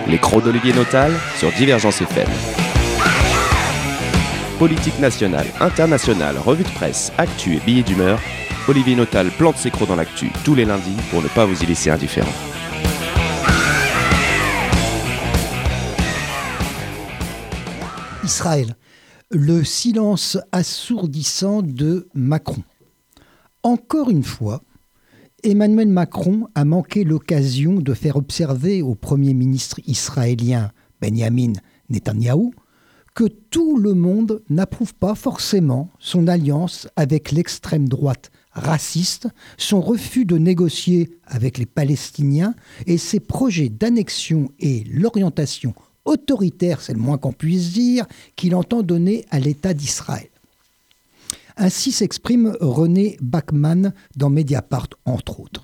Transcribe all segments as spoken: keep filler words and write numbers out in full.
Les crocs d'Olivier Notal sur Divergence F M. Politique nationale, internationale, revue de presse, actu et billets d'humeur, Olivier Notal plante ses crocs dans l'actu tous les lundis pour ne pas vous y laisser indifférent. Israël, le silence assourdissant de Macron. Encore une fois, Emmanuel Macron a manqué l'occasion de faire observer au Premier ministre israélien Benjamin Netanyahou que tout le monde n'approuve pas forcément son alliance avec l'extrême droite raciste, son refus de négocier avec les Palestiniens et ses projets d'annexion et l'orientation autoritaire, c'est le moins qu'on puisse dire, qu'il entend donner à l'État d'Israël. Ainsi s'exprime René Bachmann dans Mediapart, entre autres.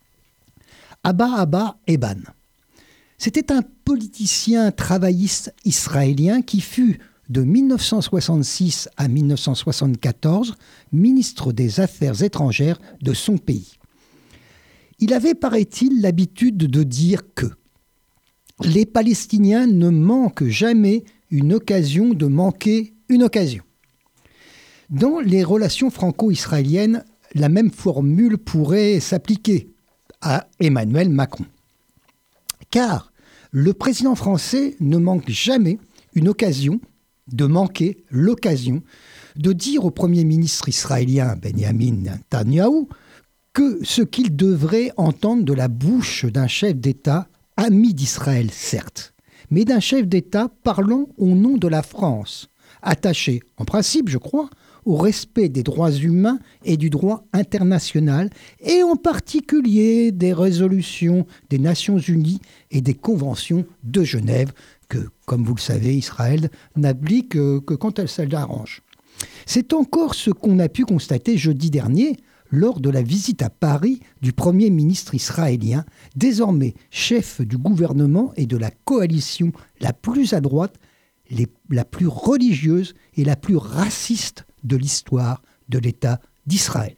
Abba Abba Eban. C'était un politicien travailliste israélien qui fut, de mille neuf cent soixante-six à mille neuf cent soixante-quatorze, ministre des Affaires étrangères de son pays. Il avait, paraît-il, l'habitude de dire que les Palestiniens ne manquent jamais une occasion de manquer une occasion. Dans les relations franco-israéliennes, la même formule pourrait s'appliquer à Emmanuel Macron. Car le président français ne manque jamais une occasion de manquer l'occasion de dire au Premier ministre israélien Benjamin Netanyahou que ce qu'il devrait entendre de la bouche d'un chef d'État, ami d'Israël certes, mais d'un chef d'État parlant au nom de la France, attaché, en principe je crois, au respect des droits humains et du droit international, et en particulier des résolutions des Nations Unies et des conventions de Genève, que, comme vous le savez, Israël n'applique que, que quand elle se l'arrange. C'est encore ce qu'on a pu constater jeudi dernier lors de la visite à Paris du Premier ministre israélien, désormais chef du gouvernement et de la coalition la plus à droite, les, la plus religieuse et la plus raciste de l'histoire de l'État d'Israël.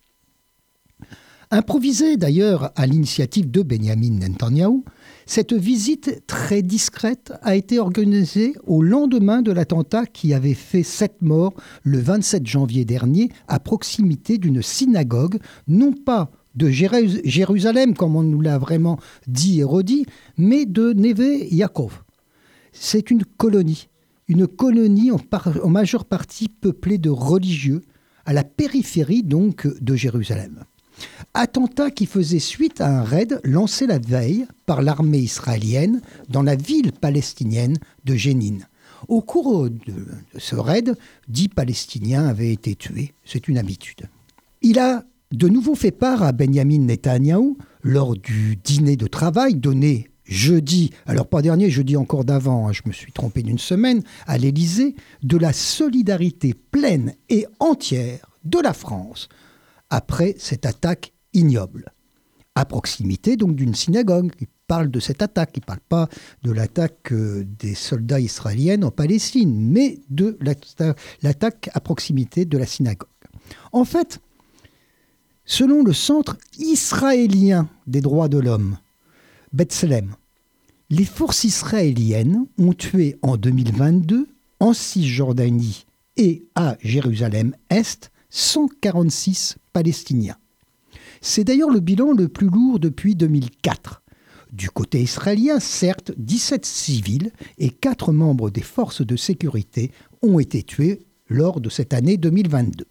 Improvisée d'ailleurs à l'initiative de Benjamin Netanyahou, cette visite très discrète a été organisée au lendemain de l'attentat qui avait fait sept morts le vingt-sept janvier dernier à proximité d'une synagogue, non pas de Jéru- Jérusalem comme on nous l'a vraiment dit et redit, mais de Neve Yaakov. C'est une colonie. Une colonie en, par, en majeure partie peuplée de religieux, à la périphérie donc de Jérusalem. Attentat qui faisait suite à un raid lancé la veille par l'armée israélienne dans la ville palestinienne de Jénine. Au cours de, de ce raid, dix Palestiniens avaient été tués. C'est une habitude. Il a de nouveau fait part à Benjamin Netanyahou lors du dîner de travail donné jeudi, alors pas dernier, jeudi encore d'avant, hein, je me suis trompé d'une semaine, à l'Élysée, de la solidarité pleine et entière de la France après cette attaque ignoble. À proximité donc d'une synagogue. Il parle de cette attaque, il ne parle pas de l'attaque euh, des soldats israéliens en Palestine, mais de l'attaque à proximité de la synagogue. En fait, selon le Centre israélien des droits de l'homme, B'Tselem, les forces israéliennes ont tué en deux mille vingt-deux, en Cisjordanie et à Jérusalem-Est, cent quarante-six Palestiniens. C'est d'ailleurs le bilan le plus lourd depuis deux mille quatre. Du côté israélien, certes, dix-sept civils et quatre membres des forces de sécurité ont été tués lors de cette année deux mille vingt-deux.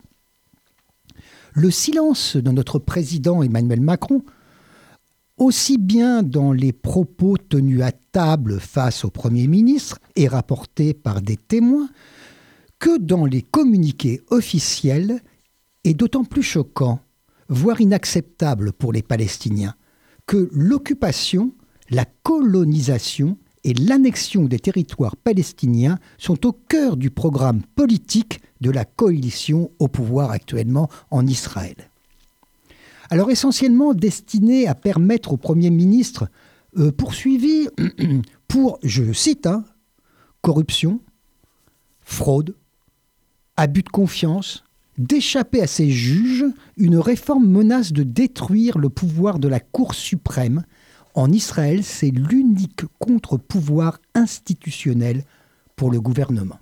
Le silence de notre président Emmanuel Macron, aussi bien dans les propos tenus à table face au Premier ministre et rapportés par des témoins, que dans les communiqués officiels, est d'autant plus choquant, voire inacceptable pour les Palestiniens, que l'occupation, la colonisation et l'annexion des territoires palestiniens sont au cœur du programme politique de la coalition au pouvoir actuellement en Israël. Alors essentiellement destiné à permettre au Premier ministre euh, poursuivi pour, je cite, hein, corruption, fraude, abus de confiance, d'échapper à ses juges, une réforme menace de détruire le pouvoir de la Cour suprême En Israël, c'est l'unique contre-pouvoir institutionnel pour le gouvernement.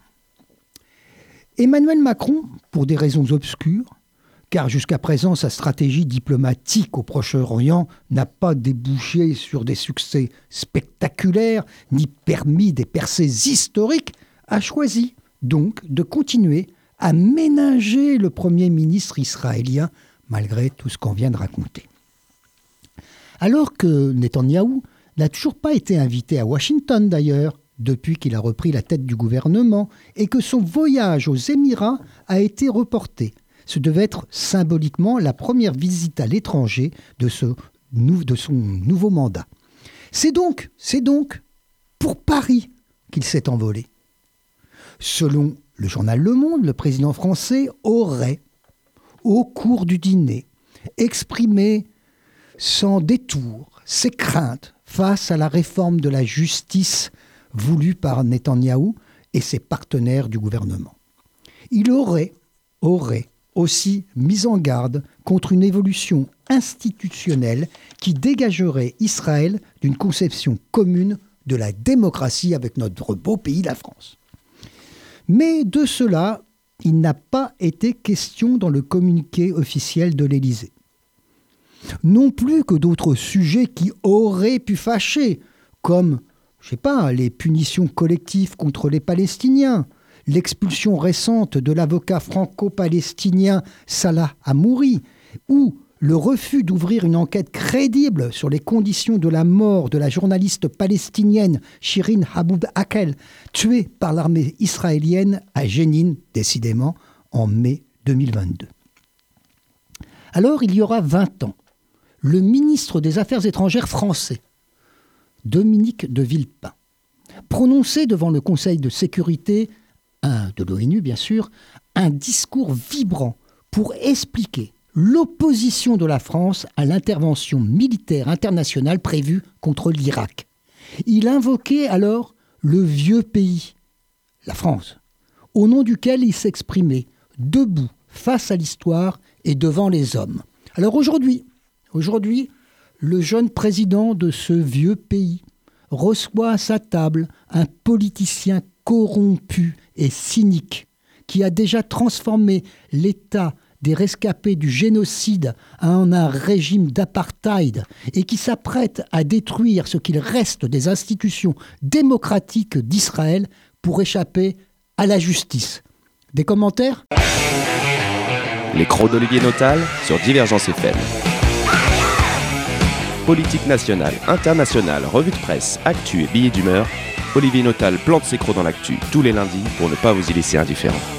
Emmanuel Macron, pour des raisons obscures, car jusqu'à présent sa stratégie diplomatique au Proche-Orient n'a pas débouché sur des succès spectaculaires ni permis des percées historiques, a choisi donc de continuer à ménager le Premier ministre israélien malgré tout ce qu'on vient de raconter. Alors que Netanyahou n'a toujours pas été invité à Washington d'ailleurs, depuis qu'il a repris la tête du gouvernement, et que son voyage aux Émirats a été reporté. Ce devait être symboliquement la première visite à l'étranger de, ce, de son nouveau mandat. C'est donc, c'est donc pour Paris qu'il s'est envolé. Selon le journal Le Monde, le président français aurait, au cours du dîner, exprimé sans détour ses craintes face à la réforme de la justice voulue par Netanyahou et ses partenaires du gouvernement. Il aurait, aurait aussi mis en garde contre une évolution institutionnelle qui dégagerait Israël d'une conception commune de la démocratie avec notre beau pays, la France. Mais de cela, il n'a pas été question dans le communiqué officiel de l'Élysée. Non plus que d'autres sujets qui auraient pu fâcher, comme, je sais pas, les punitions collectives contre les Palestiniens, l'expulsion récente de l'avocat franco-palestinien Salah Hamouri, ou le refus d'ouvrir une enquête crédible sur les conditions de la mort de la journaliste palestinienne Shirin Abu Akleh, tuée par l'armée israélienne à Jénine, décidément, en mai deux mille vingt-deux. Alors, il y aura vingt ans, le ministre des Affaires étrangères français, Dominique de Villepin, prononçait devant le Conseil de sécurité un, de l'ONU bien sûr, un discours vibrant pour expliquer l'opposition de la France à l'intervention militaire internationale prévue contre l'Irak. Il invoquait alors le vieux pays, la France, au nom duquel il s'exprimait debout face à l'histoire et devant les hommes. Alors aujourd'hui, aujourd'hui, le jeune président de ce vieux pays reçoit à sa table un politicien corrompu et cynique qui a déjà transformé l'État des rescapés du génocide en un régime d'apartheid et qui s'apprête à détruire ce qu'il reste des institutions démocratiques d'Israël pour échapper à la justice. Des commentaires ? Les crocs d'Olivier Notal sur Divergence F M. Politique nationale, internationale, revue de presse, actu et billets d'humeur, Olivier Notal plante ses crocs dans l'actu tous les lundis pour ne pas vous y laisser indifférent.